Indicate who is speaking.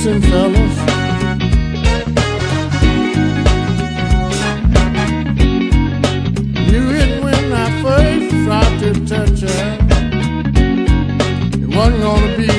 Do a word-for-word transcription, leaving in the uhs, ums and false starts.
Speaker 1: listen, fellas. Knew it when I first tried to touch her. It wasn't gonna be